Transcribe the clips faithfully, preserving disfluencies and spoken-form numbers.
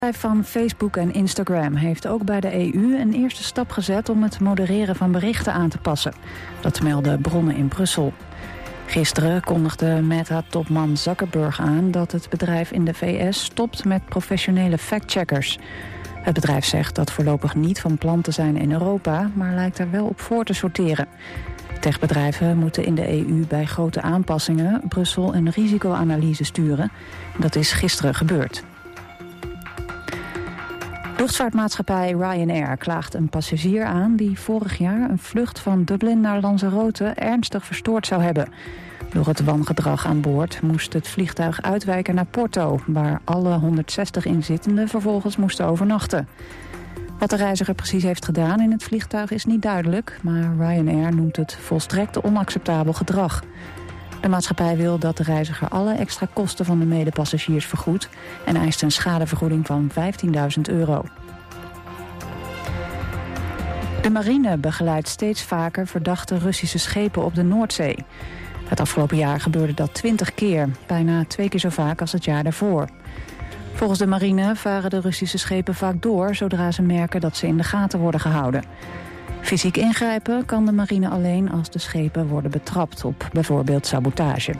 Van Facebook en Instagram heeft ook bij de E U een eerste stap gezet om het modereren van berichten aan te passen. Dat melden bronnen in Brussel. Gisteren kondigde Meta-topman Zuckerberg aan dat het bedrijf in de V S stopt met professionele factcheckers. Het bedrijf zegt dat voorlopig niet van plan te zijn in Europa, maar lijkt er wel op voor te sorteren. Techbedrijven moeten in de E U bij grote aanpassingen Brussel een risicoanalyse sturen. Dat is gisteren gebeurd. Luchtvaartmaatschappij Ryanair klaagt een passagier aan die vorig jaar een vlucht van Dublin naar Lanzarote ernstig verstoord zou hebben. Door het wangedrag aan boord moest het vliegtuig uitwijken naar Porto, waar alle honderdzestig inzittenden vervolgens moesten overnachten. Wat de reiziger precies heeft gedaan in het vliegtuig is niet duidelijk, maar Ryanair noemt het volstrekt onacceptabel gedrag. De maatschappij wil dat de reiziger alle extra kosten van de medepassagiers vergoedt en eist een schadevergoeding van vijftienduizend euro. De marine begeleidt steeds vaker verdachte Russische schepen op de Noordzee. Het afgelopen jaar gebeurde dat twintig keer, bijna twee keer zo vaak als het jaar daarvoor. Volgens de marine varen de Russische schepen vaak door zodra ze merken dat ze in de gaten worden gehouden. Fysiek ingrijpen kan de marine alleen als de schepen worden betrapt op bijvoorbeeld sabotage.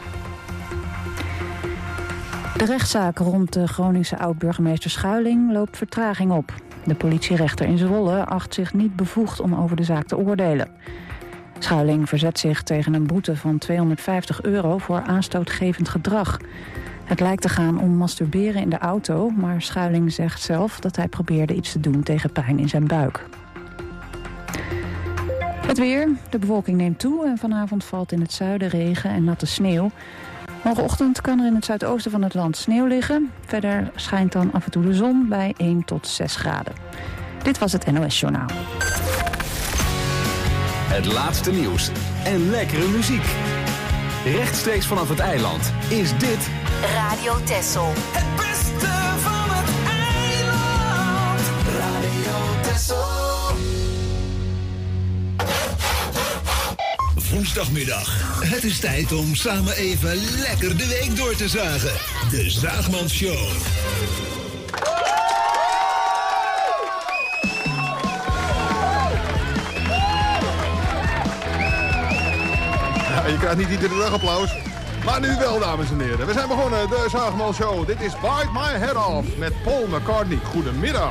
De rechtszaak rond de Groningse oud-burgemeester Schuiling loopt vertraging op. De politierechter in Zwolle acht zich niet bevoegd om over de zaak te oordelen. Schuiling verzet zich tegen een boete van tweehonderdvijftig euro voor aanstootgevend gedrag. Het lijkt te gaan om masturberen in de auto, maar Schuiling zegt zelf dat hij probeerde iets te doen tegen pijn in zijn buik. Het weer. De bewolking neemt toe en vanavond valt in het zuiden regen en natte sneeuw. Morgenochtend kan er in het zuidoosten van het land sneeuw liggen. Verder schijnt dan af en toe de zon bij één tot zes graden. Dit was het N O S Journaal. Het laatste nieuws en lekkere muziek. Rechtstreeks vanaf het eiland is dit Radio Texel. Het beste van het eiland. Radio Texel. Woensdagmiddag. Het is tijd om samen even lekker de week door te zagen. De Zaagmans Show. Ja, je krijgt niet iedere dag applaus. Maar nu wel, dames en heren. We zijn begonnen, de Zaagmans Show. Dit is Bite My Head Off met Paul McCartney. Goedemiddag.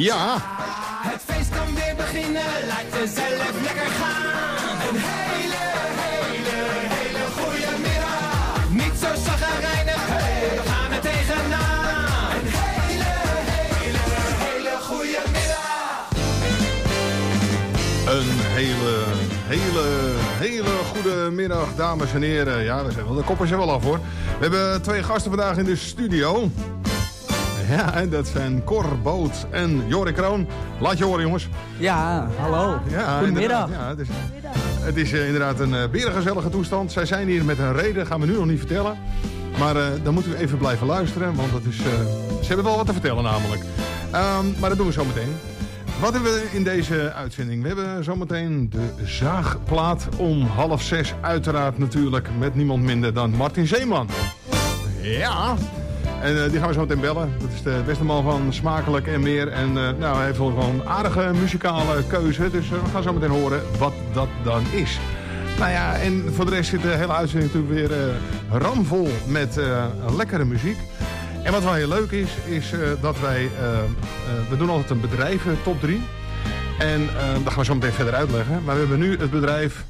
Ja. Het feest kan weer beginnen, laat jezelf lekker gaan. Een hele, hele, hele goede middag. Niet zo chagrijnig, hey, we gaan er tegenaan. Een hele, hele, hele goede middag. Een hele, hele, hele goede middag, dames en heren. Ja, we zijn wel, de koppen zijn wel af hoor. We hebben twee gasten vandaag in de studio. Ja, en dat zijn Cor Boot en Jorik Kroon. Laat je horen, jongens. Ja, hallo. Ja, Goedemiddag. Ja, het is, het is uh, inderdaad een uh, berengezellige toestand. Zij zijn hier met een reden, gaan we nu nog niet vertellen. Maar uh, dan moeten we even blijven luisteren, want dat is, uh, ze hebben wel wat te vertellen namelijk. Um, maar dat doen we zo meteen. Wat hebben we in deze uitzending? We hebben zometeen de zaagplaat om half zes. Uiteraard natuurlijk met niemand minder dan Martin Zeeman. Ja... En uh, die gaan we zo meteen bellen. Dat is de beste man van Smakelijk en meer. En uh, nou, hij heeft wel gewoon een aardige muzikale keuze. Dus uh, we gaan zo meteen horen wat dat dan is. Nou ja, en voor de rest zit de hele uitzending natuurlijk weer uh, ramvol met uh, lekkere muziek. En wat wel heel leuk is, is uh, dat wij... Uh, uh, we doen altijd een bedrijven top drie. En uh, dat gaan we zo meteen verder uitleggen. Maar we hebben nu het bedrijf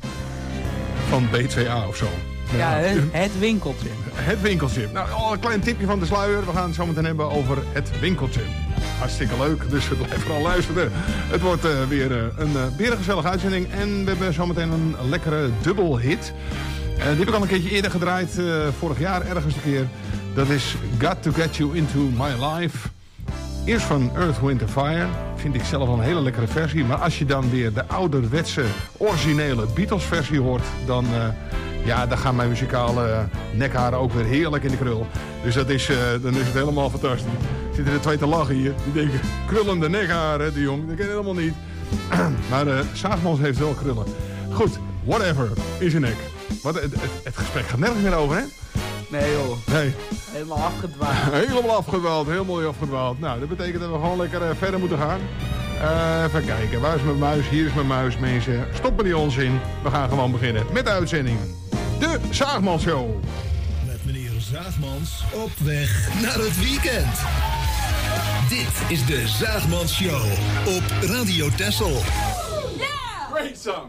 van B twee A of zo. Ja, het, het winkeltje. Het winkeltje. Nou, al een klein tipje van de sluier. We gaan het zo meteen hebben over het winkeltje. Hartstikke leuk, dus blijf vooral luisteren. Het wordt uh, weer uh, een uh, berengezellige uitzending. En we hebben zo meteen een lekkere dubbelhit. Uh, die heb ik al een keertje eerder gedraaid. Uh, vorig jaar ergens een keer. Dat is Got to Get You Into My Life. Eerst van Earth, Wind and Fire. Vind ik zelf al een hele lekkere versie. Maar als je dan weer de ouderwetse, originele Beatles versie hoort... dan... Uh, Ja, dan gaan mijn muzikale uh, nekharen ook weer heerlijk in de krul. Dus dat is, uh, dan is het helemaal fantastisch. Zitten er twee te lachen hier. Die denken, krullende nekharen, die jongen. Dat ken je helemaal niet. Maar uh, Zaagmans heeft wel krullen. Goed, whatever, in zijn nek. Wat, het, het, het gesprek gaat nergens meer over, hè? Nee joh, Nee. helemaal afgedwaald. Helemaal afgedwaald, helemaal afgedwaald. Nou, dat betekent dat we gewoon lekker uh, verder moeten gaan. Uh, even kijken, waar is mijn muis? Hier is mijn muis, mensen. Stop met die onzin. We gaan gewoon beginnen met de uitzending. De Zaagmans Show. Met meneer Zaagmans op weg naar het weekend. Dit is de Zaagmans Show op Radio Texel. Great song.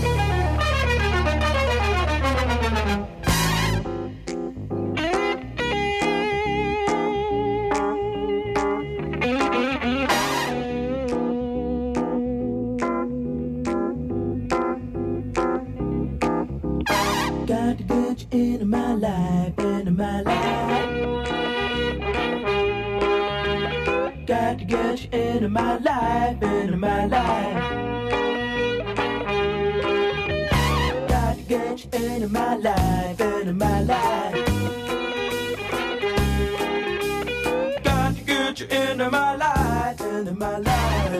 Got to get you into my life, into my life. Got to get you into my life, into my life. Got to get you into my life, into my life. Got to get you into my life, into my life.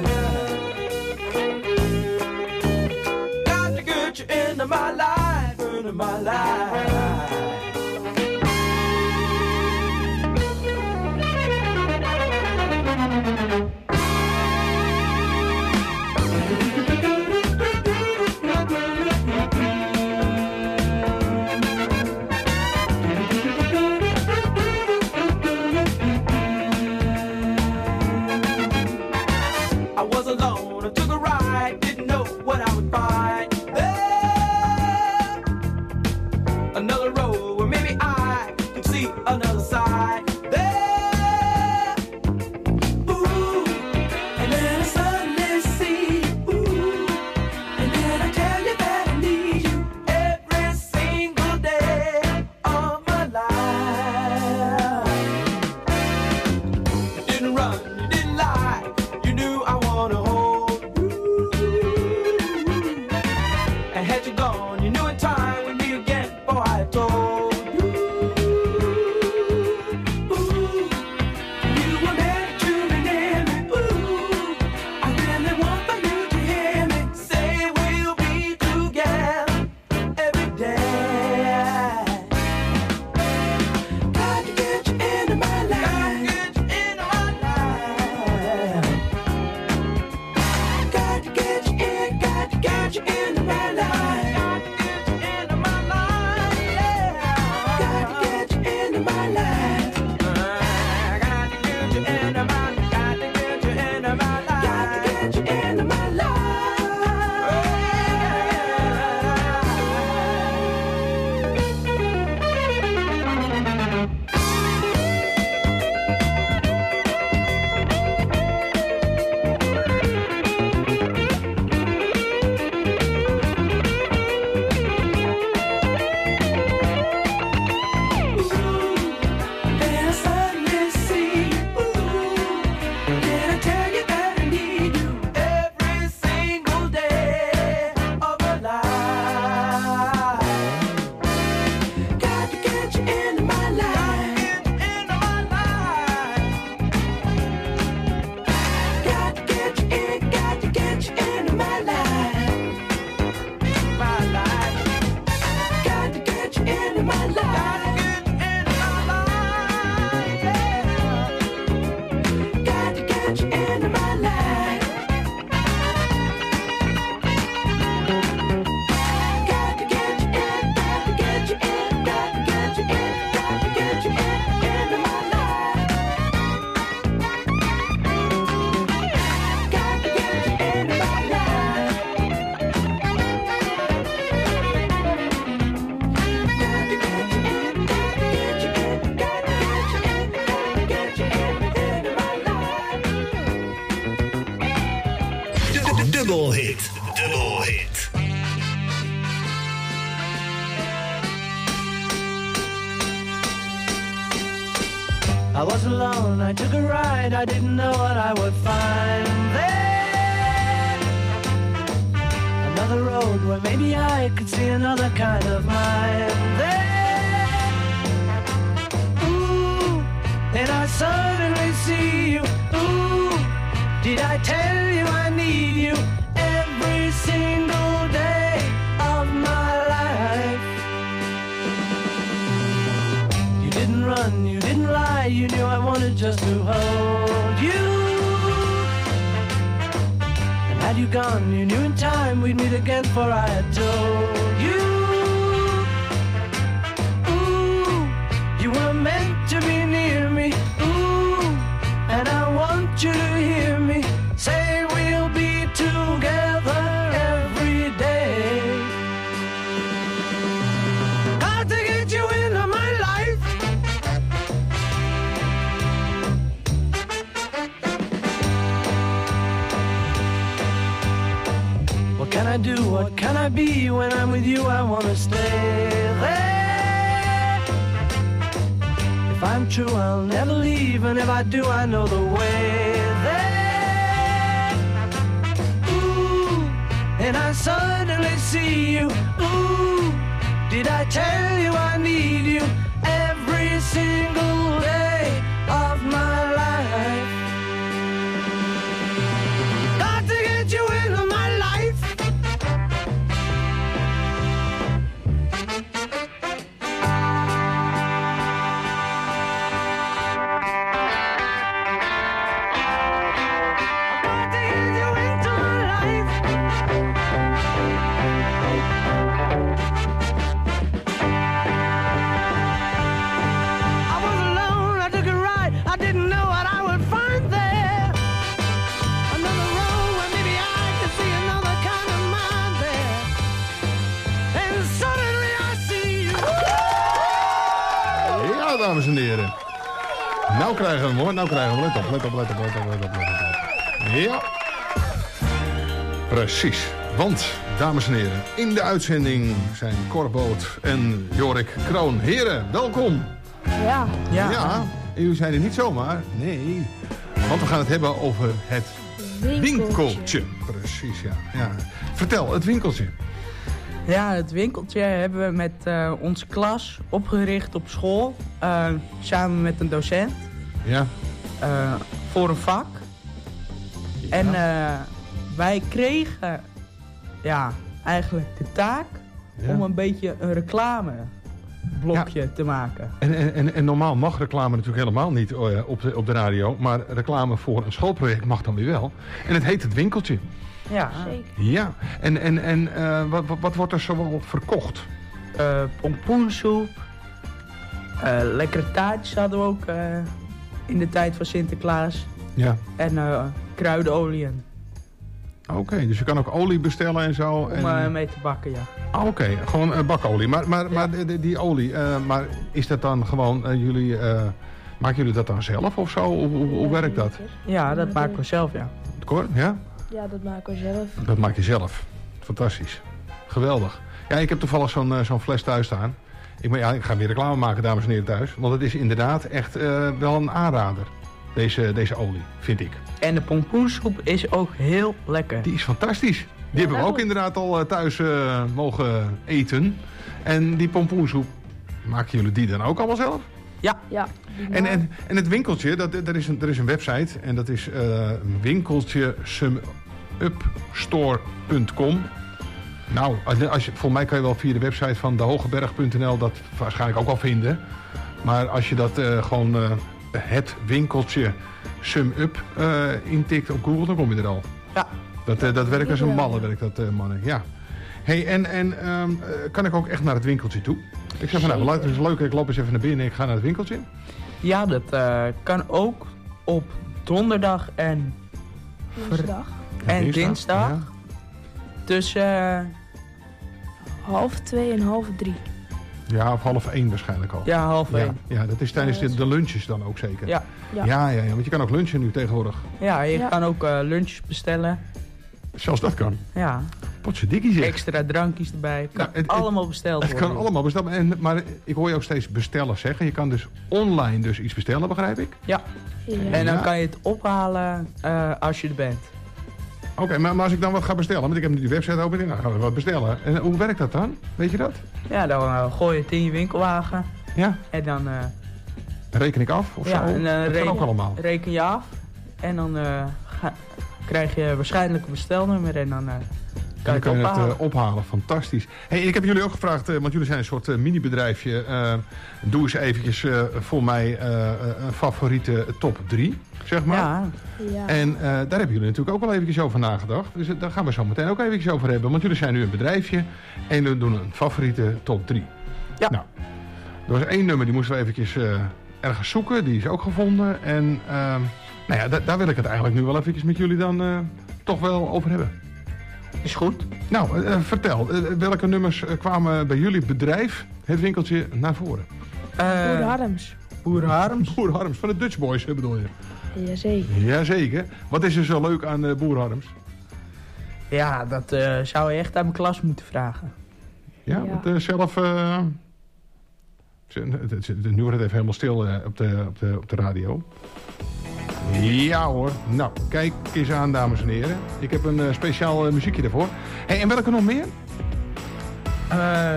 Got to get you into my life, into my life. I was alone, I took a ride, didn't know what I would find. Hey! Another I was alone, I took a ride, I didn't know what I would find there. Another road where maybe I could see another kind of mind there. Ooh, then I suddenly see you. Ooh, did I tell you I need you every single day of my life? You didn't run, you didn't lie, you knew I wanted just to hold you. And had you gone, you knew in time we'd meet again, for I had told you. Ooh, you were meant to be near me. Ooh, and I want you to hear me say we'll be together every day. Got to get you into my life. What can I do? What can I be? When I'm with you, I wanna stay there. If I'm true, I'll never leave, and if I do, I know the way there. Ooh, and I suddenly see you. Ooh, did I tell you I need you every single day of my life? Got to get you into my life. Got to get you into my life. I was alone, I took a ride, I didn't know what I would find there. Another road where maybe I could see another kind of mind there. And suddenly I see you. Ja, dames en heren. Nou krijgen we hem hoor, nou krijgen we hem. Let op, let op, let op, let op, let op, let op. Ja. Precies. Want, dames en heren, in de uitzending zijn Cor Boot en Jorik Kroon. Heren, welkom. Ja. Ja. Ja, en jullie zijn er niet zomaar. Nee. Want we gaan het hebben over het winkeltje. Precies, ja. ja. Vertel, het winkeltje. Ja, het winkeltje hebben we met uh, onze klas opgericht op school. Uh, samen met een docent. Ja. Uh, voor een vak. En uh, wij kregen ja, eigenlijk de taak Ja. om een beetje een reclameblokje Ja. te maken. En, en, en, en normaal mag reclame natuurlijk helemaal niet uh, op, de, op de radio. Maar reclame voor een schoolproject mag dan weer wel. En het heet het winkeltje. Ja, Zeker. Ja. En, en, en uh, wat, wat, wat wordt er zoal verkocht? uh, pompoensoep. Uh, lekkere taartjes hadden we ook uh, in de tijd van Sinterklaas. Ja. En uh, kruidenolieën Oké, okay, dus je kan ook olie bestellen en zo. om En... uh, mee te bakken, ja. Ah, Oké, okay. Gewoon uh, bakolie. Maar, maar, maar die, die olie, uh, maar is dat dan gewoon, uh, jullie, uh, maken jullie dat dan zelf of zo? Hoe, hoe, hoe werkt dat? Ja, dat maken we zelf, ja. Cor, ja? Ja, dat maken we zelf. Dat maak je zelf. Fantastisch. Geweldig. Ja, ik heb toevallig zo'n uh, zo'n fles thuis staan. Ik, maar, ja, ik ga weer reclame maken, dames en heren thuis. Want het is inderdaad echt uh, wel een aanrader. Deze, deze olie, vind ik. En de pompoensoep is ook heel lekker. Die is fantastisch. Die hebben we ook inderdaad al uh, thuis uh, mogen eten. En die pompoensoep, maken jullie die dan ook allemaal zelf? Ja. Ja. En, en, en het winkeltje, dat, er, is een, er is een website. En dat is uh, winkeltje sumupstore punt com. Nou, als, als je, volgens mij kan je wel via de website van dehogeberg punt n l dat waarschijnlijk ook wel vinden. Maar als je dat uh, gewoon uh, het winkeltje SumUp uh, intikt op Google, dan kom je er al. Ja. Dat, uh, dat werkt als een malle, werkt dat, uh, mannen. Ja. Hey, en en um, uh, kan ik ook echt naar het winkeltje toe? Ik zeg van, nou, het is leuk, ik loop eens even naar binnen en ik ga naar het winkeltje. Ja, dat uh, kan ook op donderdag en, Woensdag. en dinsdag, dinsdag. ja. Tussen uh, Half twee en half drie. Ja, of half één waarschijnlijk al. ja, half Ja, één. ja, dat is tijdens Ja, dat de, is- de lunches dan ook zeker. Ja. Ja. Ja, ja, ja, want je kan ook lunchen nu tegenwoordig. Ja, je Ja. kan ook uh, lunches bestellen. Zelfs dat kan. Ja. Potzedikkie zeg. Extra drankjes erbij. Kan Nou, het- het- allemaal besteld Het worden. kan allemaal bestellen. En, maar ik hoor je ook steeds bestellen zeggen. Je kan dus online dus iets bestellen, begrijp ik? Ja. Ja. En dan Ja. kan je het ophalen uh, als je er bent. Oké, okay, maar, maar als ik dan wat ga bestellen, want ik heb nu die website open, nou gaan we wat bestellen. En hoe werkt dat dan? Weet je dat? Ja, dan uh, gooi je het in je winkelwagen. Ja? En dan, uh, Reken ik af of ja, zo? en, uh, dat kan reken, ook allemaal. reken je af. En dan uh, ga, krijg je waarschijnlijk een bestelnummer en dan uh, kan En dan je kan het je het ophalen. uh, ophalen. Fantastisch. Hey, ik heb jullie ook gevraagd, uh, want jullie zijn een soort uh, mini-bedrijfje. Uh, doe eens eventjes uh, voor mij uh, een favoriete top drie, zeg maar. Ja, Ja. En uh, daar hebben jullie natuurlijk ook wel eventjes over nagedacht. Dus uh, daar gaan we zo meteen ook eventjes over hebben. Want jullie zijn nu een bedrijfje en jullie doen een favoriete top drie. Ja. Nou, er was één nummer, die moesten we eventjes uh, ergens zoeken. Die is ook gevonden. En uh, nou ja, da- daar wil ik het eigenlijk nu wel eventjes met jullie dan uh, toch wel over hebben. is goed. Nou, uh, vertel. Uh, welke nummers uh, kwamen bij jullie bedrijf, het winkeltje, naar voren? Uh, Boer Harms. Boer Harms. Boer Harms, van de Dutch Boys, hè, bedoel je? Jazeker. Jazeker. Wat is er zo leuk aan uh, Boer Harms? Ja, dat uh, zou je echt aan mijn klas moeten vragen. Ja, Ja. want uh, zelf... Uh, nu wordt het even helemaal stil uh, op, de, op, de, op de radio. Ja hoor. Nou, kijk eens aan, dames en heren. Ik heb een uh, speciaal uh, muziekje daarvoor. Hey, en welke nog meer? Uh, Eh,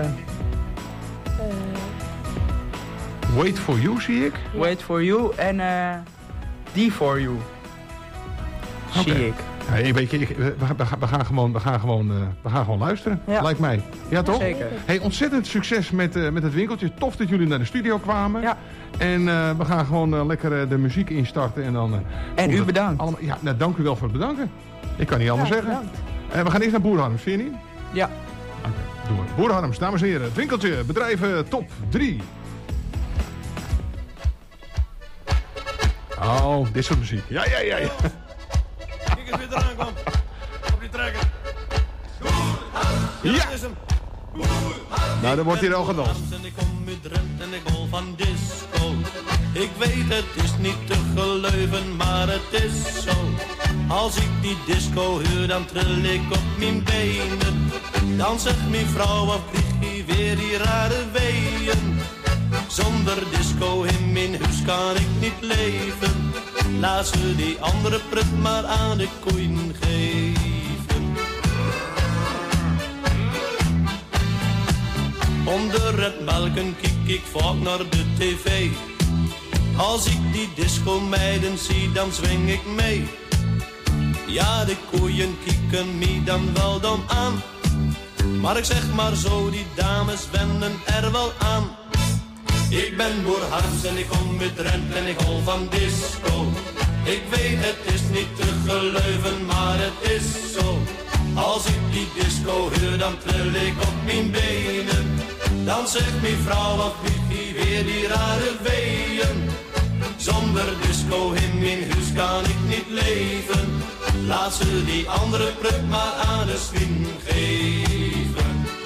Wait for You, zie ik. Wait for You en uh, Die for You. Zie Oké. ik. Hey, weet je, ik, we, we, we gaan gewoon, we gaan gewoon, uh, we gaan gewoon luisteren. Ja. Lijkt mij. Ja, toch? Zeker. Hey, ontzettend succes met, uh, met het winkeltje. Tof dat jullie naar de studio kwamen. Ja. En uh, we gaan gewoon uh, lekker uh, de muziek instarten. En, dan, uh, En komt u het bedankt. Allemaal, ja, nou, dank u wel voor het bedanken. Ik kan niet anders ja, zeggen. bedankt. Uh, we gaan eerst naar Boer Harms, vind je niet? Ja. Oké, doen we. Boer Harms, dames en heren. Het winkeltje, bedrijven, top drie. Oh, dit soort muziek. Ja, ja, ja, ja. Kijk eens wie eraan kwam. Op die trekker. Ja. Dat is hem. Nou, dan wordt hier al gedanst. En ik kom uit Drenthe en ik hol van disco. Ik weet het is niet te geloven, maar het is zo. Als ik die disco huur, dan trill ik op mijn benen. Dan zegt mijn vrouw, wat vlieg je weer die rare weeën. Zonder disco in mijn huis kan ik niet leven. Laat ze die andere prut maar aan de koeien geven. Onder het melken kijk ik vaak naar de tv. Als ik die disco meiden zie, dan zwing ik mee. Ja, de koeien kieken me dan wel dom aan. Maar ik zeg maar zo, die dames wennen er wel aan. Ik ben Boer Harms en ik kom uit Drenthe en ik hol van disco. Ik weet het is niet te geloven, maar het is zo. Als ik die disco huur, dan trill ik op mijn benen. Dan zegt mijn vrouw, wat vliegt die weer die rare weeën. Zonder disco in mijn huis kan ik niet leven. Laat ze die andere prut maar aan de swing geven.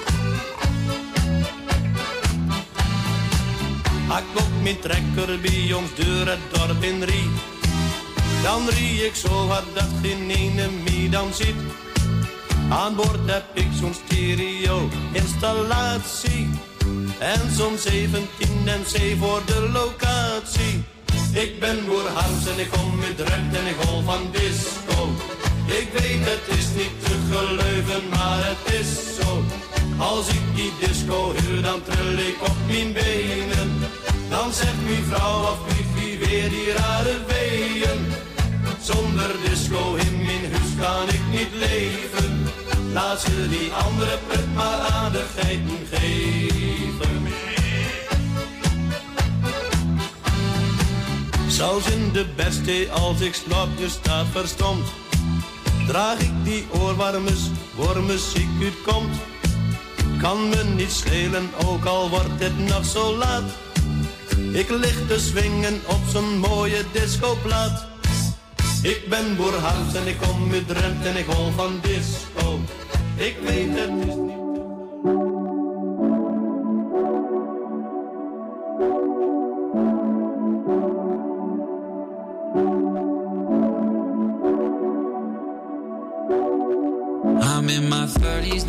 Hak op mijn trekker bij ons deur het dorp in Rie. Dan rie ik zo hard dat geen ene me dan ziet. Aan boord heb ik zo'n stereo installatie. En zo'n zeventien en C voor de locatie. Ik ben Boer Harms en ik kom uit Drenthe en ik hol van disco. Ik weet het is niet te geloven, maar het is zo. Als ik die disco huur, dan trill ik op mijn benen. Dan zegt mijn vrouw, wat vliegt die weer die rare weeën. Zonder disco in mijn huis kan ik niet leven. Laat ze die andere put maar aan de geiten geven. Zelfs in de beste als ik slaap, je staat verstomd. Draag ik die oorwarmes, waar muziek uitkomt. Kan me niet schelen, ook al wordt het nog zo laat. Ik lig te swingen op zo'n mooie discoplaat. Ik ben Boer Harms en ik kom uit Drenthe en ik hol van disco. Ik weet het is niet... I'm in my thirties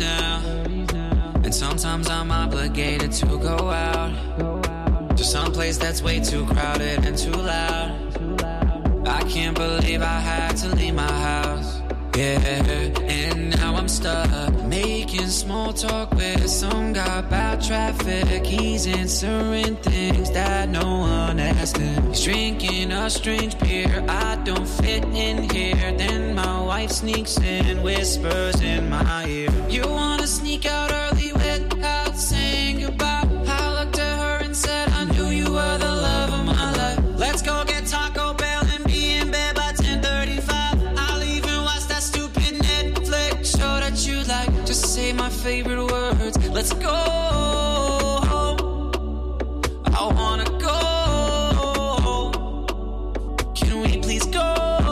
Sometimes I'm obligated to go out to some place that's way too crowded and too loud. I can't believe I had to leave my house. Yeah, and now I'm stuck making small talk with some guy about traffic. He's answering things that no one asked him. He's drinking a strange beer, I don't fit in here. Then my wife sneaks in, whispers in my ear, you wanna sneak out early without saying goodbye? I looked at her and said, I knew you were the love of my life. Let's go get Taco Bell and be in bed by ten thirty-five. I'll even watch that stupid Netflix show that you like. Just say my favorite words. Let's go. I wanna go. Can we please go?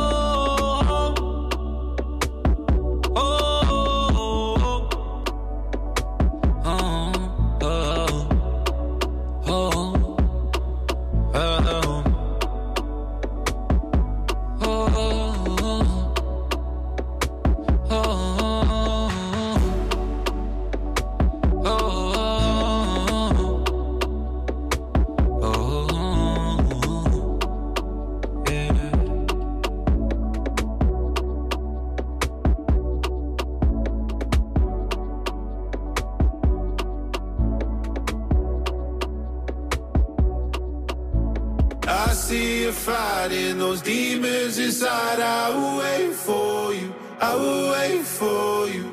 Fighting those demons inside, I will wait for you, I will wait for you.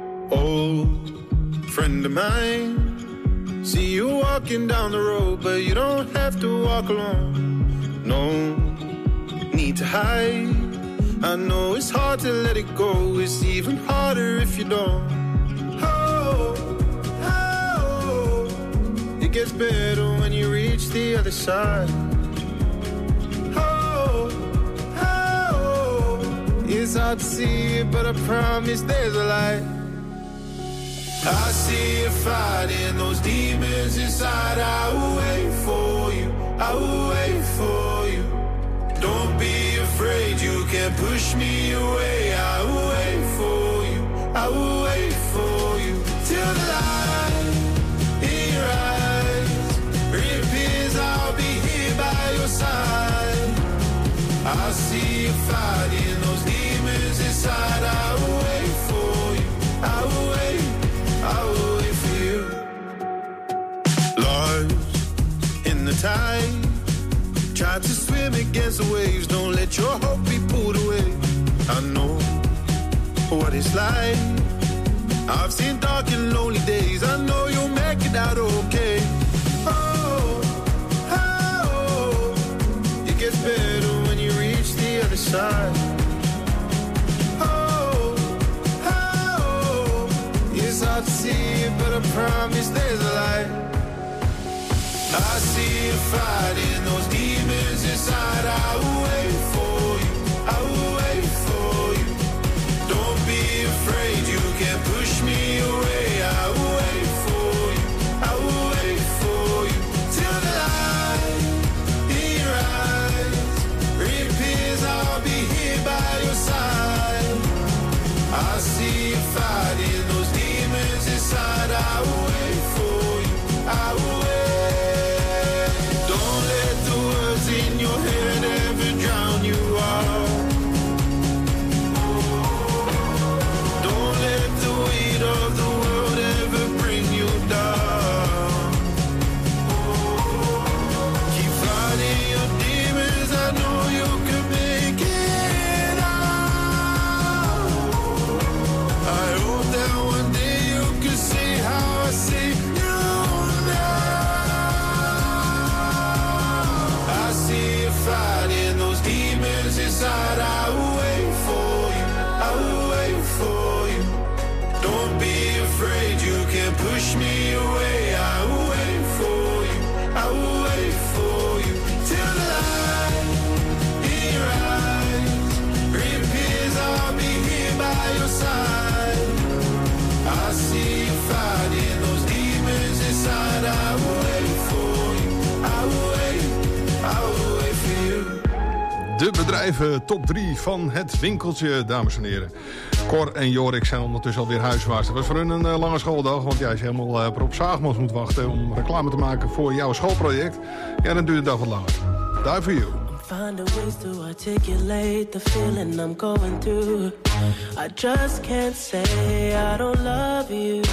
Old friend of mine, see you walking down the road, but you don't have to walk alone. No need to hide, I know it's hard to let it go, it's even harder if you don't. Oh, oh, it gets better when you reach the other side. It's hard to see it, but I promise there's a light. I see you fighting those demons inside. I will wait for you, I will wait for you. Don't be afraid, you can't push me away. I will wait for you, I will wait for you. Till the light in your eyes reappears, I'll be here by your side. I see you fighting those demons inside. I will wait for you, I will wait, I will wait for you. Lost in the tide, try to swim against the waves. Don't let your hope be pulled away. I know what it's like, I've seen dark and lonely days. I know you'll make it out okay. Oh, oh, it gets better the other side. Oh, oh, it's hard to see it, but I promise there's a light. I see you fighting those demons inside. I will wait for you, I will wait for you. Don't be afraid, you can't push me away. I will wait for you, I will wait for you. Till the light in your eyes reappears, I'll be here by your side. I see you fighting those demons inside. I will wait for you, I will wait. Don't let the words in your head De bedrijven top drie van het winkeltje, dames en heren. Cor en Jorik zijn ondertussen alweer huiswaarts. Het was voor hun een uh, lange schooldag, want jij is helemaal uh, op Zaagmans moet wachten om reclame te maken voor jouw schoolproject. Ja, dan duurt de dag wat langer. Die for you. Find a ways to articulate the feeling I'm going through. I just can't say I don't love you,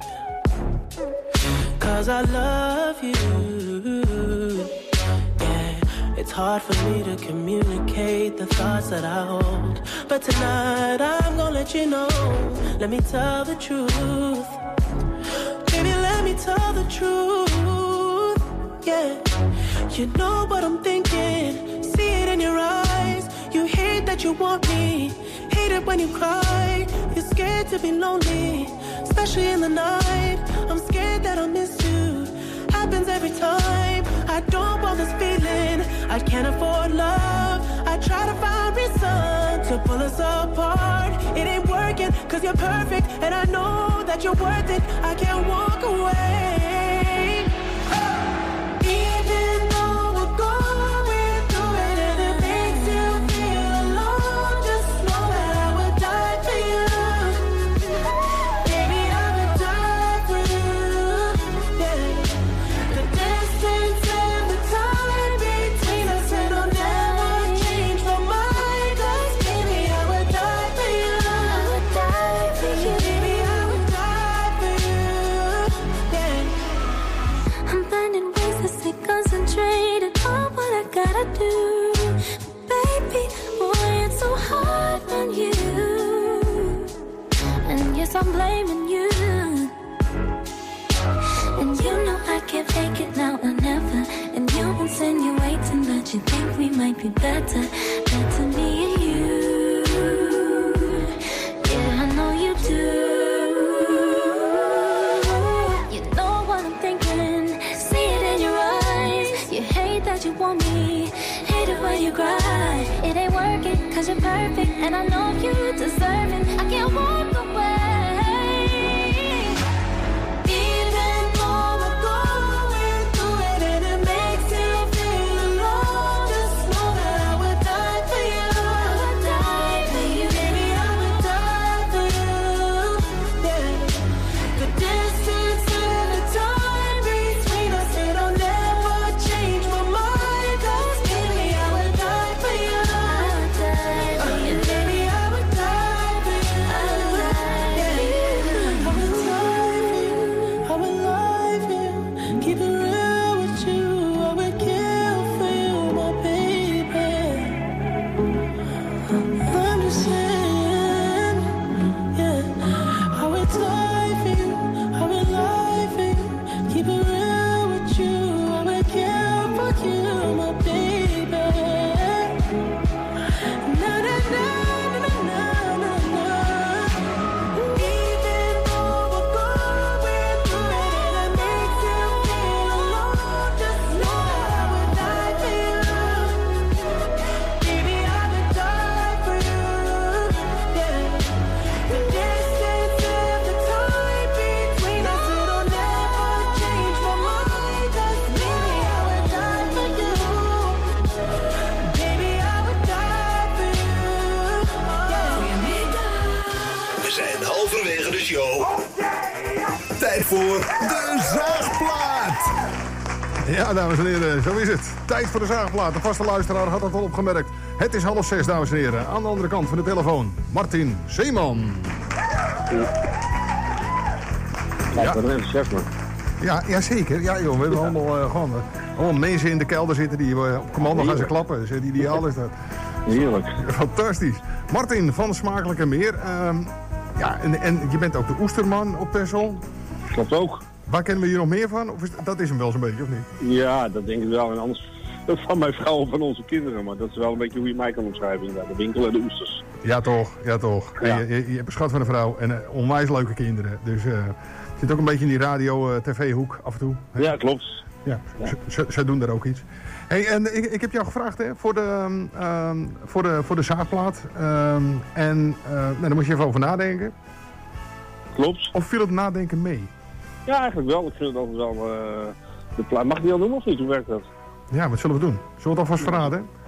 'cause I love you. Yeah, it's hard for me to communicate the thoughts that I hold, but tonight I'm gonna let you know. Let me tell the truth. Baby, let me tell the truth. Yeah, you know what I'm thinking. See it in your eyes. You hate that you want me. Hate it when you cry. You're scared to be lonely, especially in the night. I'm scared that I'll miss you. Happens every time. I don't want this feeling. I can't afford love. I try to find reason to pull us apart. It ain't working 'cause you're perfect, and I know that you're worth it. I can't walk away. Even though we're going through it and it makes you feel alone, just know that I would die for you. Baby, I would die for you. Yeah. The distance and the time between us, it'll never change my mind. 'Cause baby, I would die for you. I would die for you. Baby, I would die for you. Yeah. I'm finding ways to stay concentrated on what I gotta do. Baby, boy, it's so hard on you. And yes, I'm blaming you. And you know I can't fake it now or never. And you insinuating that you think we might be better. Better me and you. Yeah, I know you do. You know what I'm thinking. See it in your eyes. You hate that you want me. Hate it when you cry. It ain't working 'cause you're perfect, and I know you deserve it. I can't walk away. Even though we're going through it and it makes you feel alone, just know that I would die for you. I would die for you. Baby, I would die for you. Yeah. The distance and the time between us, it'll never change my mind. 'Cause baby, I would die for you. I would die for you. Baby, I would die for you. I would die for you. I would die for you. I would lie for you. Keep it real with you. I would kill for you, my baby. I'm just saying, yeah. I would die for you. I would lie for you. Keep it real with you. I would kill for you, my baby. Na na na na na na na. Even though we're going through it and it makes you feel alone, just know that I would die for you. Baby, I would die for you. Yeah. The distance and the time between us, it'll never change my mind. 'Cause baby, I would die for you. Baby, I would die for you. We zijn halverwege de show. Tijd voor de Zaagplaat. Ja, dames en heren, zo is het. Tijd voor de Zaagplaat. De vaste luisteraar had dat al opgemerkt. Het is half zes, dames en heren. Aan de andere kant van de telefoon, Martin Zeeman. Ja, ik ben er even chef, man. Ja, ja, zeker. Ja, joh, we hebben allemaal, uh, gewoon, uh, allemaal mensen in de kelder zitten die uh, op commando gaan ze klappen. Dus het ideaal is dat. Heerlijk. Fantastisch. Martin van Smakelijk en Meer. Uh, ja, en, en je bent ook de oesterman op Texel. Klopt ook. Waar kennen we je nog meer van? Of is, dat is hem wel zo'n beetje, of niet? Ja, dat denk ik wel. En anders van mijn vrouw of van onze kinderen. Maar dat is wel een beetje hoe je mij kan omschrijven. Inderdaad. De winkel en de oesters. Ja, toch. Ja, toch. Ja. Je, je, je hebt een schat van een vrouw en uh, onwijs leuke kinderen. Dus uh, zit ook een beetje in die radio-tv-hoek uh, af en toe. Hè? Ja, klopt. Ja, ja. Ze, ze doen daar ook iets. Hey, en ik, ik heb jou gevraagd hè, voor, de, um, voor, de, voor de zaagplaat. Um, en uh, nou, daar moet je even over nadenken. Klopt. Of viel het nadenken mee? Ja, eigenlijk wel. Ik vind het altijd wel... Uh, de plaat. Mag ik die al doen of niet? Hoe werkt dat? Ja, wat zullen we doen? Zullen we het alvast verraden?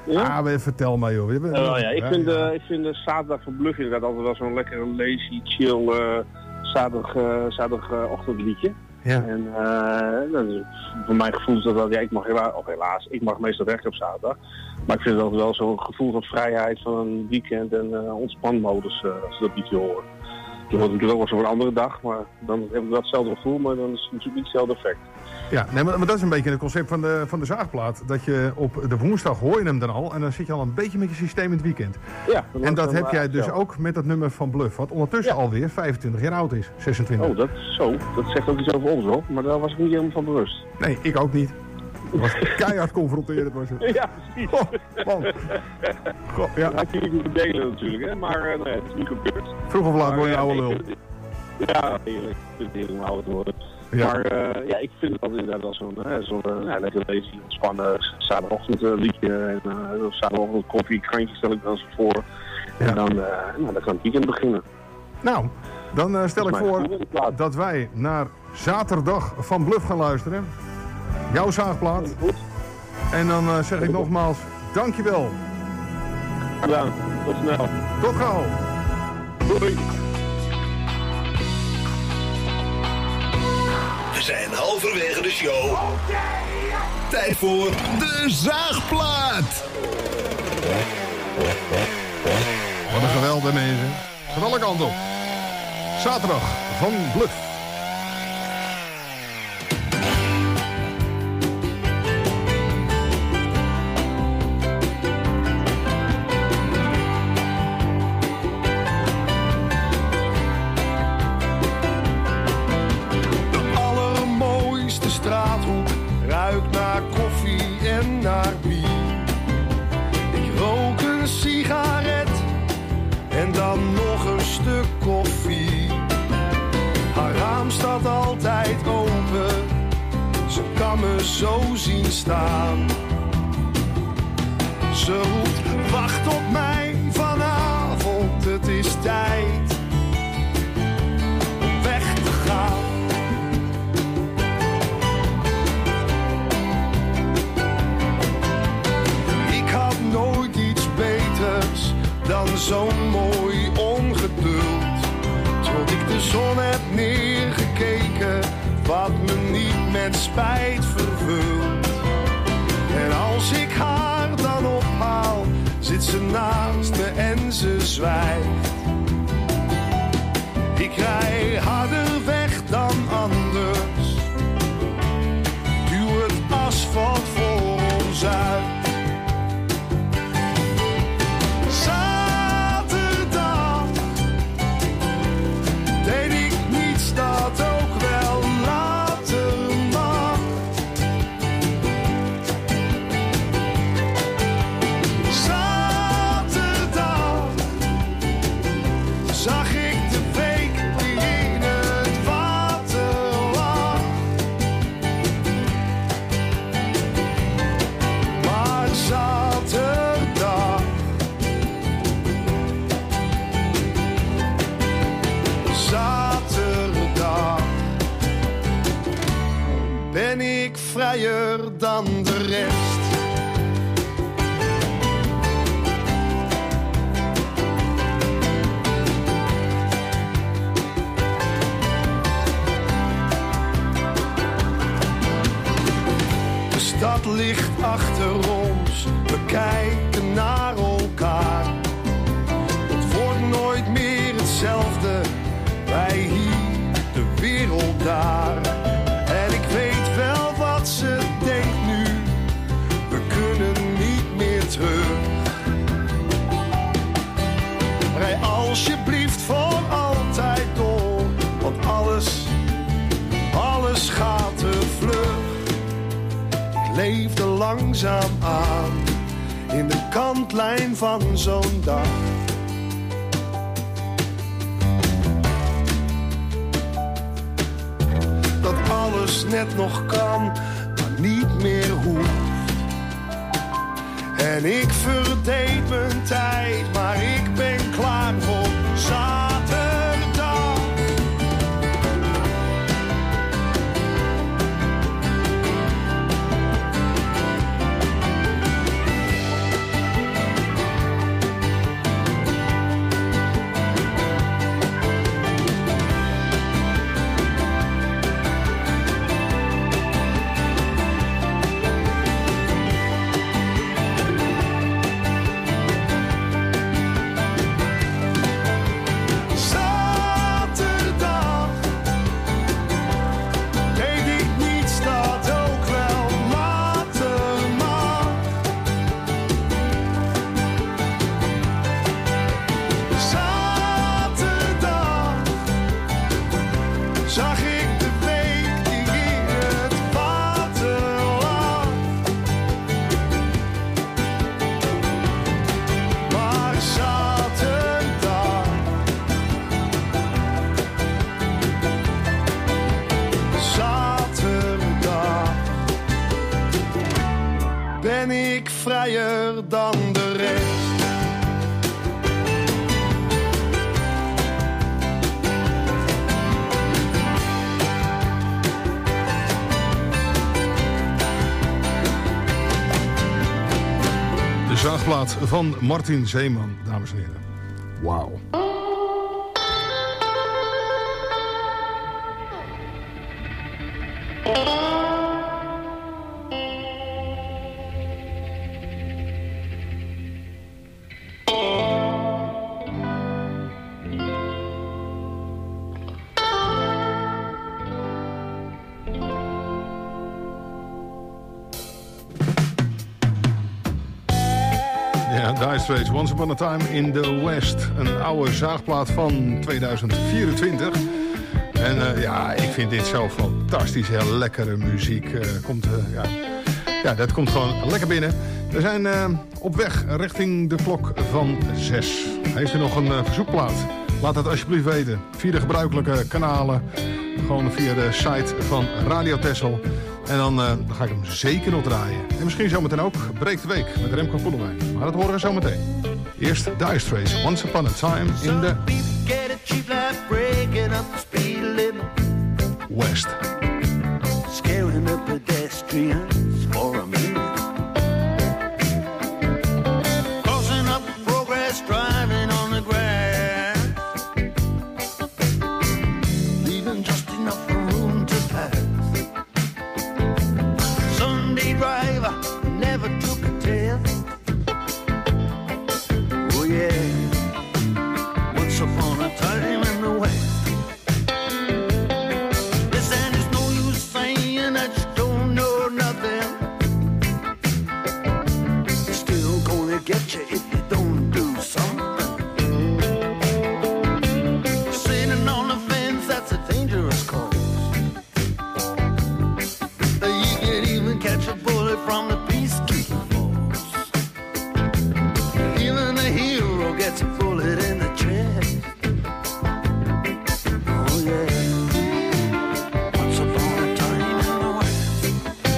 Ja, maar vertel maar joh. Uh, ja, ik, vind, uh, ik vind de zaterdag van Bluff inderdaad altijd wel zo'n lekkere lazy, chill uh, zaterdag, uh, zaterdagochtendliedje. Ja. En uh, dat is, voor mijn gevoel is dat wel, ja, ik mag helaas, of helaas, ik mag meestal weg op zaterdag. Maar ik vind het altijd wel zo'n gevoel van vrijheid van een weekend en uh, ontspanmodus uh, als je dat liedje hoort. Dat wordt natuurlijk ook wel zo'n andere dag, maar dan heb ik wel hetzelfde gevoel, maar dan is het natuurlijk niet hetzelfde effect. Ja, nee, maar, maar dat is een beetje het concept van de, van de zaagplaat. Dat je op de woensdag hoor je hem dan al en dan zit je al een beetje met je systeem in het weekend. Ja, en dat heb jij dus ook met dat nummer van Bluff, wat ondertussen ja. alweer vijfentwintig jaar oud is, zesentwintig. Oh, dat zo. Dat zegt ook iets over ons hoor, maar daar was ik niet helemaal van bewust. Nee, ik ook niet. Dat was keihard confronterend was het. Ja, precies. Oh, man. God, ja. Dat had je niet moeten delen natuurlijk, hè, maar uh, nee, het is niet gebeurd. Vroeg of laat word je oude lul. Ja, heerlijk. Ik vind het heerlijk om ouder te worden. Ja. Maar uh, ja, ik vind het altijd inderdaad wel zo'n uh, zo, uh, ja, lekker lazy, ontspannen zaterdagochtend uh, liedje. En uh, zaterdagochtend koffie, krantje stel ik dan zo voor. En ja. dan, uh, nou, dan kan het weekend beginnen. Nou, dan uh, stel ik voor dat wij naar zaterdag van Bluff gaan luisteren. Jouw zaagplaat. En dan uh, zeg ik nogmaals, dankjewel. Gedaan, tot snel. Tot gauw. Doei. We zijn halverwege de show. Tijd voor de zaagplaat. Wat een geweld, mensen. Van alle kanten op. Zaterdag van Bluff. Straathoek ruikt naar koffie en naar bier. Ik rook een sigaret en dan nog een stuk koffie. Haar raam staat altijd open, ze kan me zo zien staan. Ze roept, wacht op mij vanavond, het is tijd om weg te gaan. Nooit iets beters dan zo'n mooi ongeduld. Tot ik de zon heb neergekeken, wat me niet met spijt vervult. En als ik haar dan ophaal, zit ze naast me en ze zwijgt. Ik rij harder weg dan anders, duw het asfalt voor ons uit. Dat ook wel later mag. Zaterdag zag ik de week die in het water lag. Maar zaterdag Zaterdag ben ik vrijer dan de rest. De stad ligt achter ons, we kijken naar elkaar. Het wordt nooit meer hetzelfde, wij hier, de wereld daar. En ik weet wel wat ze denkt nu, we kunnen niet meer terug. Rij alsjeblieft voor altijd door, want alles, alles gaat te vlug. Ik leefde langzaam aan, in de kantlijn van zo'n dag. Dat alles net nog kan, maar niet meer hoeft. En ik verdeed mijn tijd, maar ik ben klaar voor zaterdag. ben ik vrijer dan de rest. De zaagplaat van Martin Zeeman, dames en heren. Wauw. Dire Straits, Once Upon a Time in the West. Een oude zaagplaat van tweeduizend vierentwintig. En uh, ja, ik vind dit zo fantastisch. Heel lekkere muziek. Uh, komt, uh, ja. ja, dat komt gewoon lekker binnen. We zijn uh, op weg richting de klok van zes. Heeft u nog een uh, verzoekplaat? Laat het alsjeblieft weten. Via de gebruikelijke kanalen. Gewoon via de site van Radio Texel. En dan, uh, dan ga ik hem zeker nog draaien. En misschien zometeen ook Breek de Week met Remco Koelewijn. Maar dat horen we zometeen. Eerst Dire Straits, Once Upon a Time in the West. Scaring the pedestrians for a minute. Crossing up progress, driving on the grass. Leaving just enough room to pass. Driver never took a test. Oh yeah, once upon a time in the West. Listen, there's no use saying that you don't know nothing. It's still gonna get you if you don't do something. Sitting on the fence, that's a dangerous cause. You can even catch a from the peacekeeping force. Even the hero gets a bullet in the chest. Oh yeah, once upon a time in the West.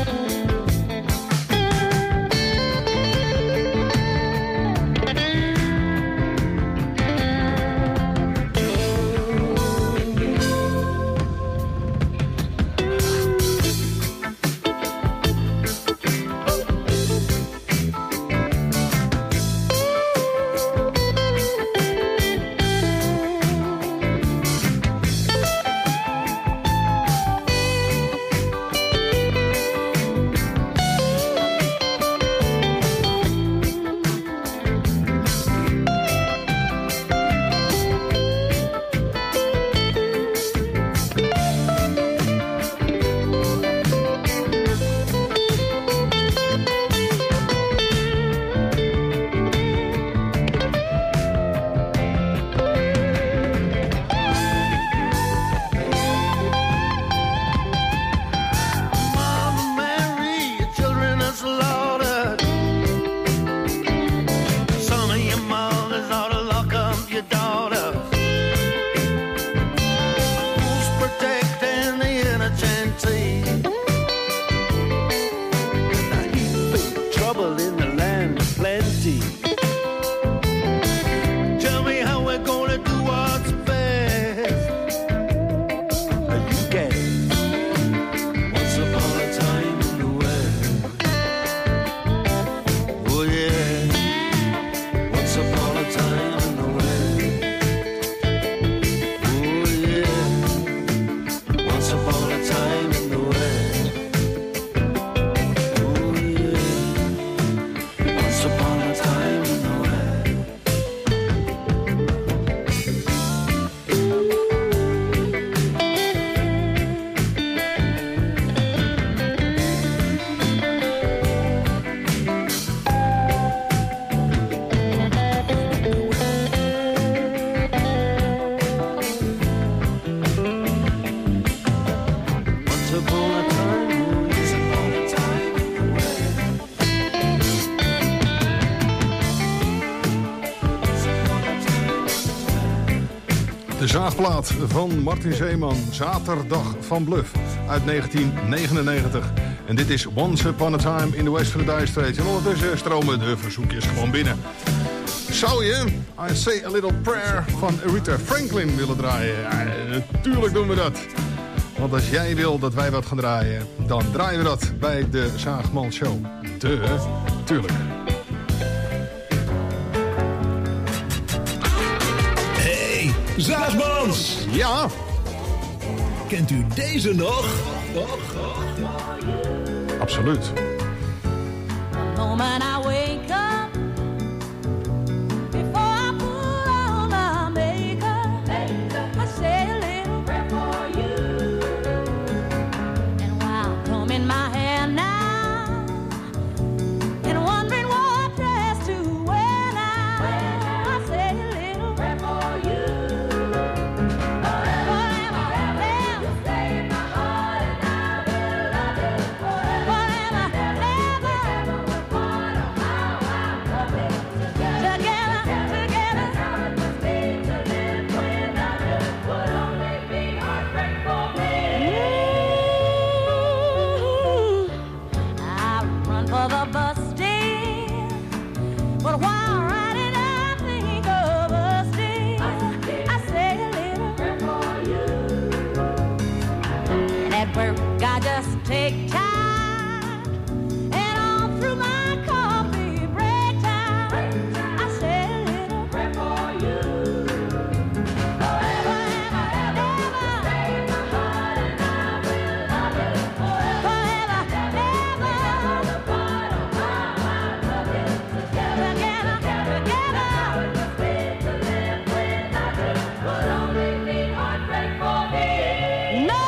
De zaagplaat van Martin Zeeman, Zaterdag van Bluff uit negentien negenennegentig. En dit is Once Upon a Time in the West of the Dire Straits. En ondertussen stromen de verzoekjes gewoon binnen. Zou je I Say a Little Prayer van Aretha Franklin willen draaien? Ja, natuurlijk doen we dat. Want als jij wil dat wij wat gaan draaien, dan draaien we dat bij de Zaagman Show. De, tuurlijk. Hey, Zaagmans! Ja? Kent u deze nog? Absoluut. The moment I wake up, before I put on my makeup, I say a little prayer for you. And while combing my hair now, and wondering what dress to wear now, I say a little prayer for you. I just take time, and all through my coffee break time, I say a little prayer for you. Forever and ever, stay in my heart, and I will love you forever. Forever and ever, the part of my heart, love you together, together, together. It must be to live without you would only be heartbreak for me. No.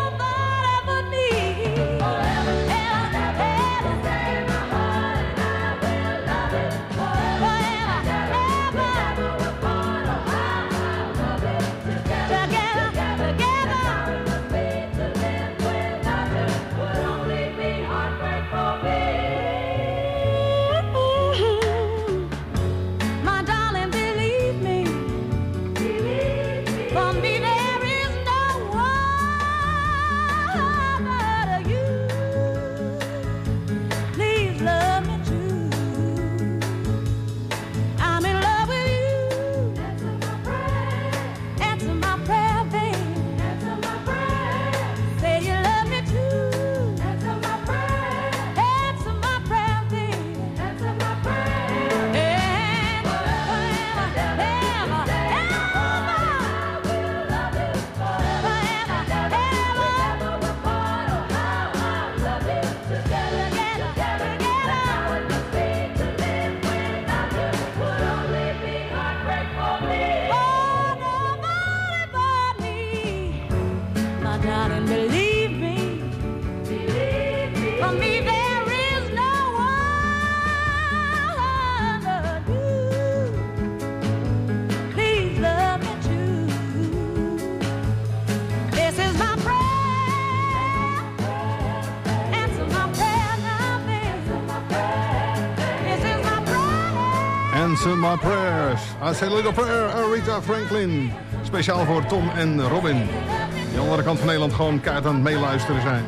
Answer my prayers. I say a little prayer, Aretha Franklin. Speciaal voor Tom en Robin. Die aan de andere kant van Nederland gewoon kaart aan het meeluisteren zijn.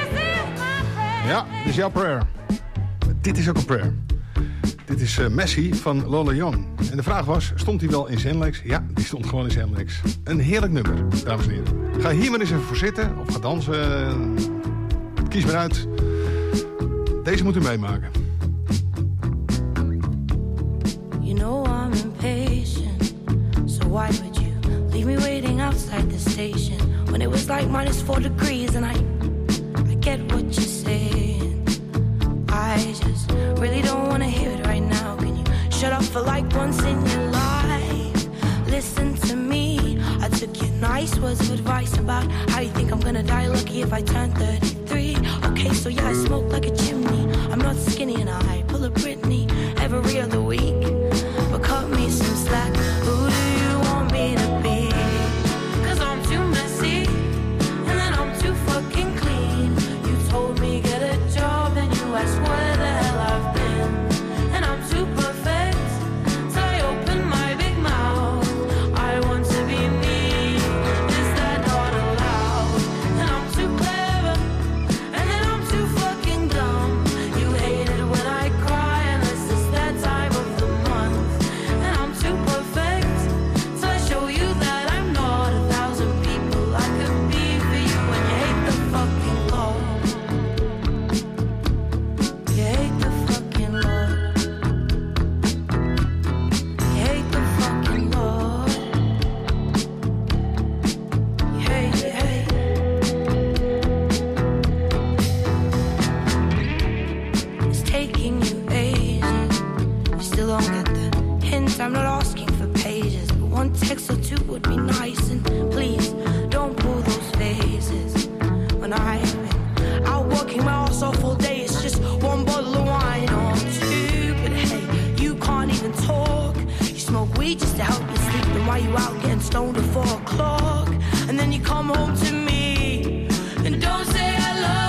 Ja, dit is jouw prayer. Dit is ook een prayer. Dit is uh, Messi van Lola Young. En de vraag was, stond hij wel in Zenlex? Ja, die stond gewoon in Zenlex. Een heerlijk nummer, dames en heren. Ga hier maar eens even voor zitten of ga dansen. Kies maar uit. Deze moet u meemaken. You know I'm impatient, so why would you leave me waiting outside the station when it was like minus four degrees and I, I get what you're saying. I just really don't want to hear it right now. Can you shut up for like once in your life? Listen to me. I took your nice words of advice about how you think I'm gonna die lucky if I turn thirty-three. Okay, so yeah, I smoke like a chimney. I'm not skinny and I pull a Britney every other week. But cut me some slack. Who do you want me to be? Cause I'm too messy and then I'm too fucking clean. You told me get a job and you asked where the hell I've been. And I'm too perfect, so I open my big mouth. I want to be me, is that not allowed? And I'm too clever, and then I'm too fucking one text or two would be nice. And please, don't pull those faces. When I've been out working my ass off all day, it's just one bottle of wine or two. But hey, you can't even talk. You smoke weed just to help you sleep. Then why you out getting stoned at four o'clock? And then you come home to me and don't say hello.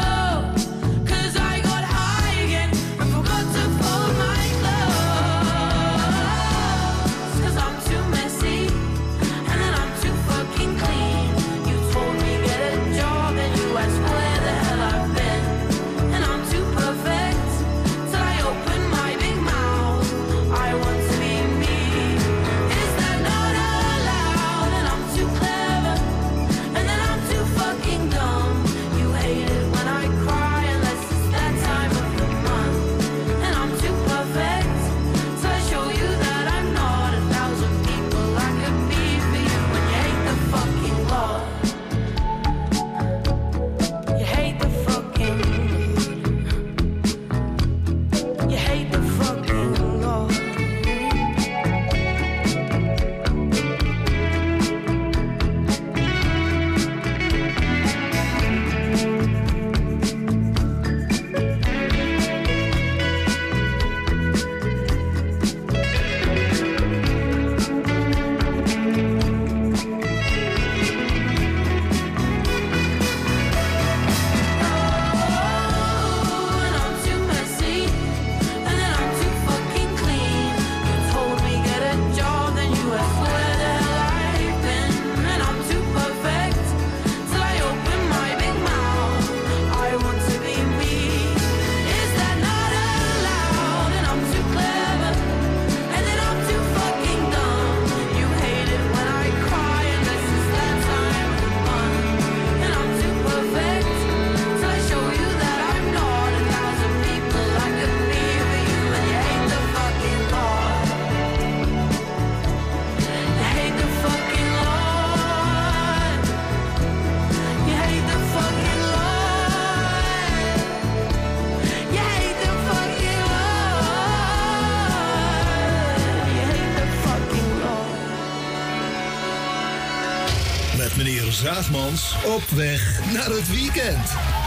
Zaagmans op weg naar het weekend.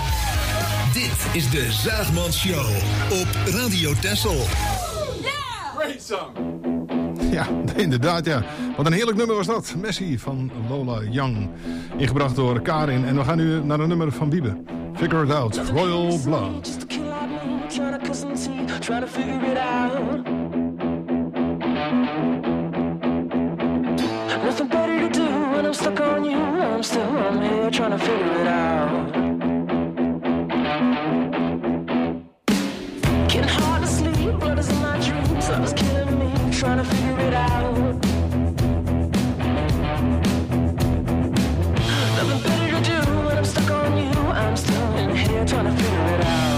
Dit is de Zaagmans Show op Radio Texel. Great song. Ja, inderdaad, ja. Wat een heerlijk nummer was dat. Messi van Lola Young. Ingebracht door Karin. En we gaan nu naar een nummer van Wiebe. Figure It Out, Royal Blood. Nothing better to do when I'm stuck on you. I'm still I'm here trying to figure it out. Getting hard to sleep, blood is in my dreams. Love is killing me, trying to figure it out. Nothing better to do when I'm stuck on you. I'm still in here trying to figure it out.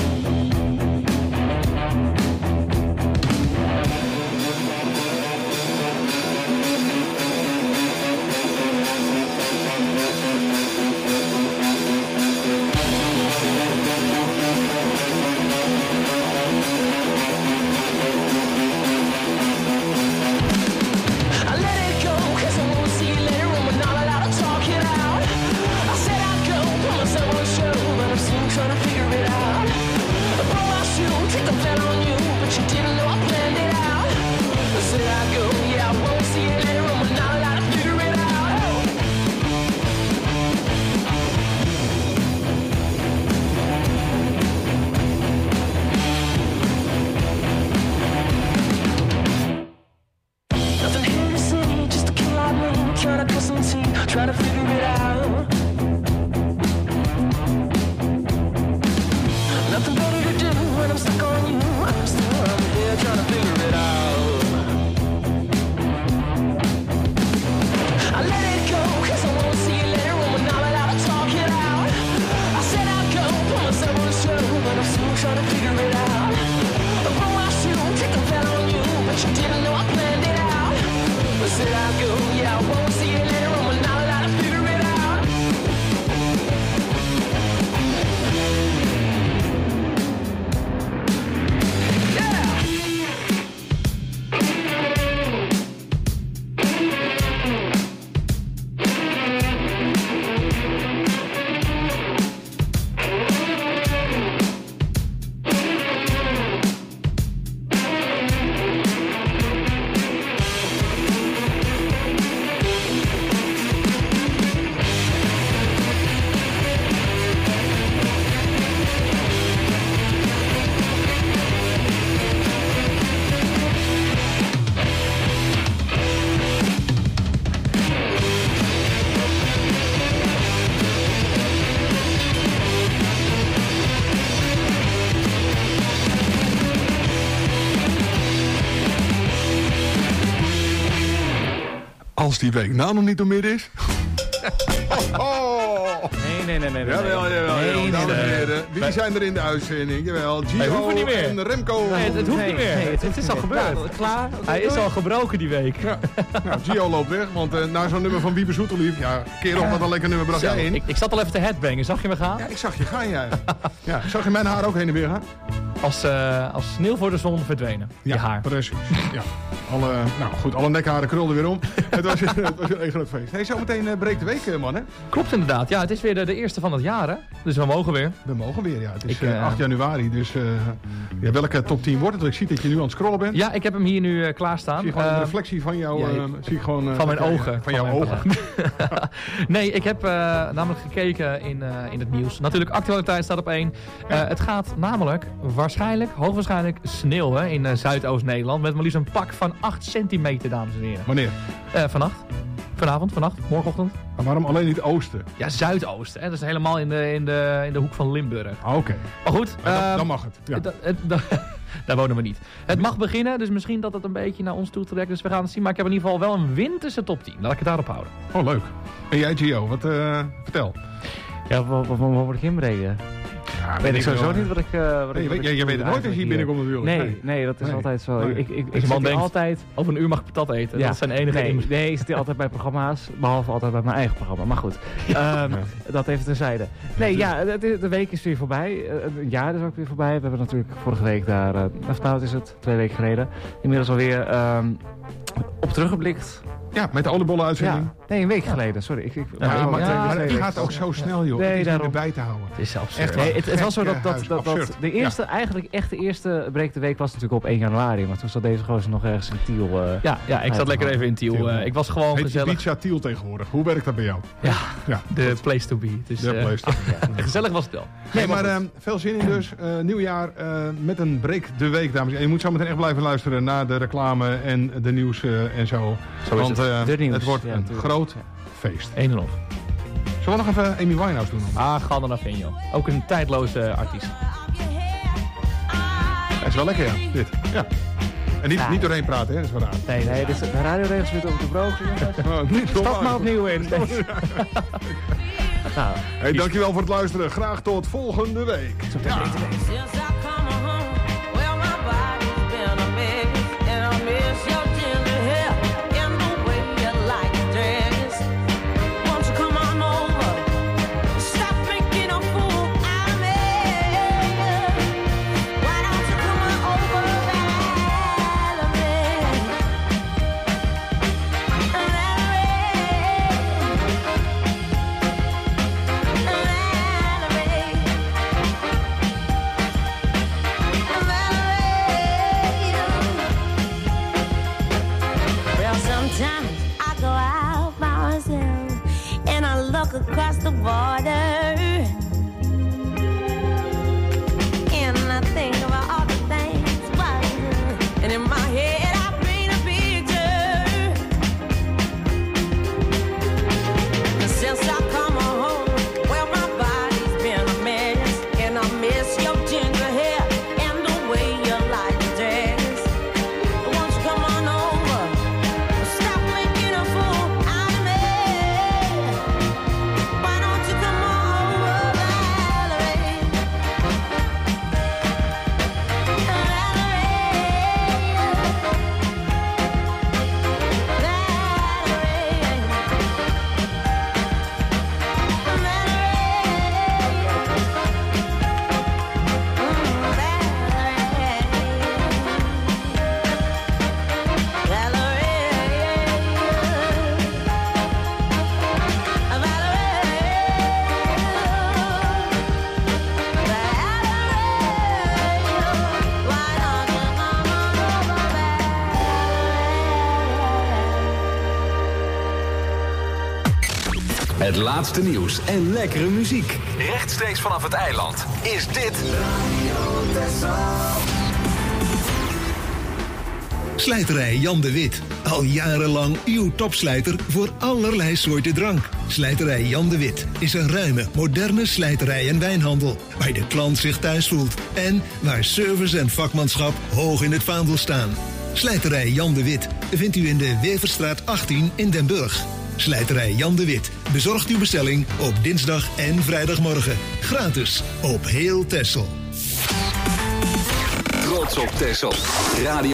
Trying to figure it out. Nothing better to do when I'm stuck on you. I'm still I'm here trying to figure it out. I let it go cause I won't see you later when we're not allowed to talk it out. I said I'd go, put myself on the show, but I'm still trying to figure it out. I broke my shoe, take a bet on you, but you didn't know I planned it out. I said I'd go, yeah, I won't see you later when we're not allowed to figure it out. Yeah. Als die week nou nog niet om midden is. Nee, nee, nee, nee. nee. Jawel, jawel. Nee, jawel. nee, Dames en nee. heren, wie zijn er in de uitzending? Jawel, Gio Hij hoeft er niet meer. en Remco. Nee, het, het hoeft Nee, niet meer. nee, het, het is al gebeurd. Klaar? klaar? Hij is al gebroken die week. Ja. Nou, Gio loopt weg, want uh, na zo'n nummer van Wiebe Zoeterlief, ja, kerel, wat een lekker nummer bracht Zo, jij in. ik, ik zat al even te headbangen. Zag je me gaan? Ja, ik zag je gaan, ja. Ja, zag je mijn haar ook heen en weer gaan? Als, uh, als sneeuw voor de zon verdwenen. Ja, je haar. precies. Ja. Alle, nou goed, alle nekharen krulden weer om. het, was, het was een groot feest. Hey, zometeen uh, breekt de week, uh, man, hè? Klopt inderdaad. Ja, het is weer de, de eerste van het jaar, hè? Dus we mogen weer. We mogen weer, ja. Het is Ik, uh, uh, acht januari, dus uh, ja, welke top tien wordt het? Ik zie dat je nu aan het scrollen bent. Ja, ik heb hem hier nu uh, klaarstaan. Zie je gewoon Uh, een reflectie van jou, ja, uh, zie ik gewoon... Uh, van mijn ja, ogen. Van, van jouw mijn ogen. Nee, ik heb uh, namelijk gekeken in, uh, in het nieuws. Natuurlijk, actualiteit staat op één. Uh, het gaat namelijk waarschijnlijk, hoogwaarschijnlijk, sneeuwen in uh, Zuidoost-Nederland. Met maar liefst een pak van acht centimeter, dames en heren. Wanneer? Uh, vannacht. Vanavond, vannacht, morgenochtend. Maar waarom alleen niet oosten? Ja, Zuidoosten. Hè? Dat is helemaal in de, in de, in de hoek van Limburg. Ah, oké. Okay. Maar goed. Maar dan, uh, dan mag het. Ja. Da, da, daar wonen we niet. Het mag beginnen, dus misschien dat het een beetje naar ons toe trekt. Dus we gaan het zien. Maar ik heb in ieder geval wel een winterse top tien. Laat ik het daarop houden. Oh, leuk. En jij, Gio, wat uh, vertel. Ja, waar moet ik inbreken? Ja, weet ik sowieso niet wat ik... Uh, wat nee, ik, wat je, ik je weet het nooit als je hier binnenkomt natuurlijk. Nee, nee, nee, dat is nee. altijd zo. Nee. Ik, ik, Als je man denkt, altijd... over een uur mag ik patat eten. Ja. Dat zijn enige nee, dingen. nee, ik zit hier altijd bij programma's. Behalve altijd bij mijn eigen programma. Maar goed, um, ja. dat even terzijde. Nee, ja, de, de week is weer voorbij. Een jaar is ook weer voorbij. We hebben natuurlijk vorige week daar... Uh, of nou, wat is het? Twee weken geleden. Inmiddels alweer um, op teruggeblikt. Ja, met de oliebollen-uitzending. Ja. Nee, een week ja. geleden, sorry. Ik, ik, ja, ja, maar, ja, maar het gaat ook zo snel, joh. Nee, het is daarom. niet erbij te houden. Het is absurd. Echt, nee, het, het was zo dat, dat, dat, dat de eerste, ja. eigenlijk echt de eerste break de week was natuurlijk op één januari. Maar toen zat deze gozer nog ergens in Tiel. Uh, ja, ja, ik zat lekker even in Tiel. Uh, ik was gewoon Heet gezellig. Ibiza Tiel tegenwoordig. Hoe werkt dat bij jou? Ja, ja de place to be. Dus, de uh, place to be. Ja. Gezellig was het wel. Nee, maar uh, veel zin in dus. Uh, nieuwjaar uh, met een break de week, dames en heren. Je moet zo meteen echt blijven luisteren naar de reclame en de nieuws uh, en zo. Zo Want is het, uh, het, het wordt ja, een natuurlijk. groot feest. Eén en op. Zullen we nog even Amy Winehouse doen? Ah, ga er nog in, joh. Ook een tijdloze artiest. Dat is wel lekker, ja. Dit. Ja. En niet, ja. niet doorheen praten, hè? Dat is wel raar. Nee, nee, dit is, de radioregels zitten op de brood. Oh, niet Stap maar opnieuw in. nou. Hey, dankjewel voor het luisteren. Graag tot volgende week. Ja. Across the water, and I think about all the things I do, and in my head I paint a picture. Since I come home, well my body's been a mess, and I miss your ginger hair and the way you like to dress. Won't you come on over? Stop making a fool out of me. Het laatste nieuws en lekkere muziek. Rechtstreeks vanaf het eiland is dit... Slijterij Jan de Wit. Al jarenlang uw topslijter voor allerlei soorten drank. Slijterij Jan de Wit is een ruime, moderne slijterij en wijnhandel. Waar de klant zich thuis voelt. En waar service en vakmanschap hoog in het vaandel staan. Slijterij Jan de Wit vindt u in de Weverstraat achttien in Den Burg. Slijterij Jan de Wit bezorgt uw bestelling op dinsdag en vrijdagmorgen. Gratis op heel Texel. Trots op Texel. Radio